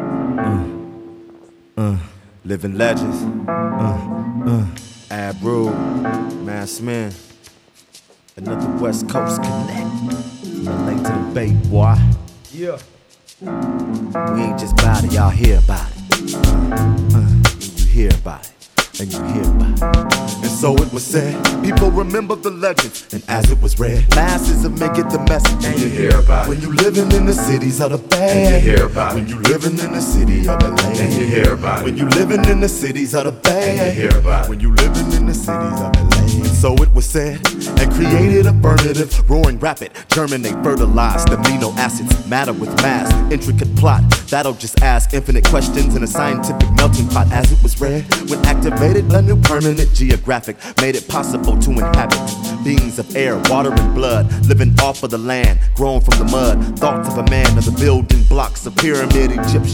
Living legends. Ab Rule, Mass Man. Another West Coast connect. From LA to the Bay, boy. Yeah. We ain't just about it, y'all hear about it. And you hear about it. And you hear about it. And so it was said, people remember the legends. And as it was read, masses of men get the message. And you hear about it. When you living in the cities of the Bay. And you hear about it. When you living in the city of LA. And you hear about it. When you living in the cities of the Bay. And you hear about it. When you living in the cities of LA. And so it was said, and created a burnative, roaring rapid, germinate, fertilize amino acids, matter with mass, intricate plot. That'll just ask infinite questions in a scientific melting pot. As it was read, when activated, a new permanent geographic made it possible to inhabit beings of air, water, and blood, living off of the land, grown from the mud. Thoughts of a man of the building blocks of pyramid Egyptian.